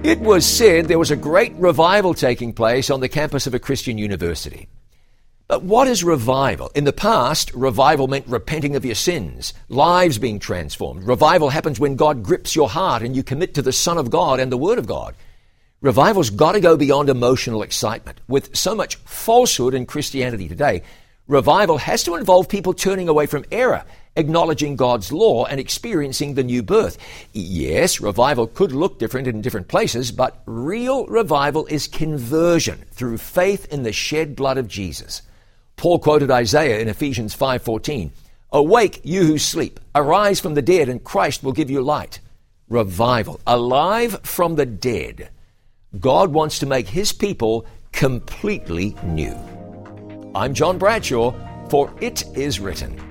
It was said there was a great revival taking place on the campus of a Christian university. But what is revival? In the past, revival meant repenting of your sins, lives being transformed. Revival happens when God grips your heart and you commit to the Son of God and the Word of God. Revival's got to go beyond emotional excitement. With so much falsehood in Christianity today, revival has to involve people turning away from error, acknowledging God's law, and experiencing the new birth. Yes, revival could look different in different places, but real revival is conversion through faith in the shed blood of Jesus. Paul quoted Isaiah in Ephesians 5:14, "Awake, you who sleep, arise from the dead, and Christ will give you light." Revival, alive from the dead. God wants to make His people completely new. I'm John Bradshaw for It Is Written.